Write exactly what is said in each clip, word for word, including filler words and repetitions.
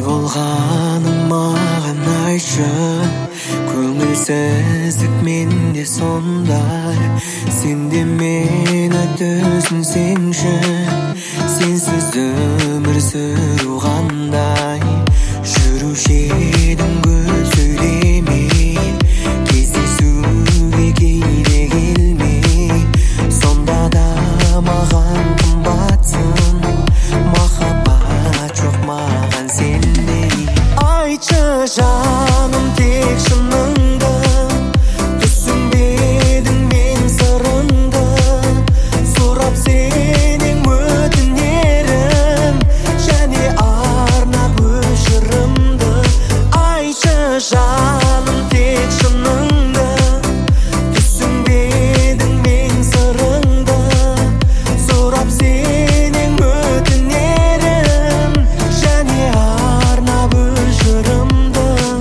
болғаның маған айтшы, көңілсіздік менде сондай. Сен де мені түсінсеңші, сенсіз өмір сүру қандай. Жүруші едің көп сөйлемей, кездесуге кейде келмей. Сонда да маған қымбатсың, махаббат жоқ маған сендей. Айтшы жаным тек шыныңды, түсінбедің мен сырыңды. Сұрап сенен өтінерім, және арнап өшірімді. Айтшы жаным тек шыныңды, түсінбедің мен сырыңды. Сұрап сенен өтінерім, және арнап өшірімді.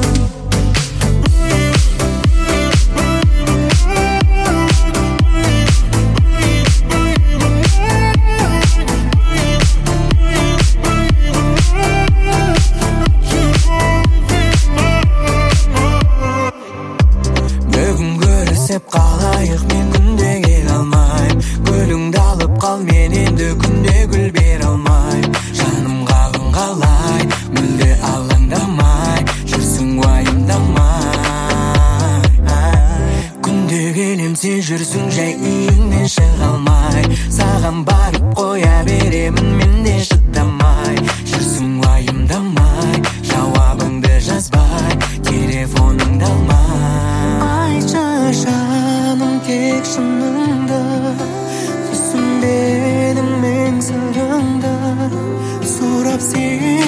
Бүгін көрісіп қалайық, мен күнде келе алмайм. Гүліңді алып қал, мен енді күнде гүл бере алмайм. Жаным қалың қалай, мүлде алаңдамай, жүрсің уайымдамай. Күнде келем, сен жүрсің жай үйіңнен шыға алмай. Саған барып қоя беремін мен де шыдамай. Жүрсің уайымдамай, жауабыңды жазбай, телефоныңды алмай. Айтшы жаным тек шыныңды, түсінбедің мен сырыңды. Сұрап сен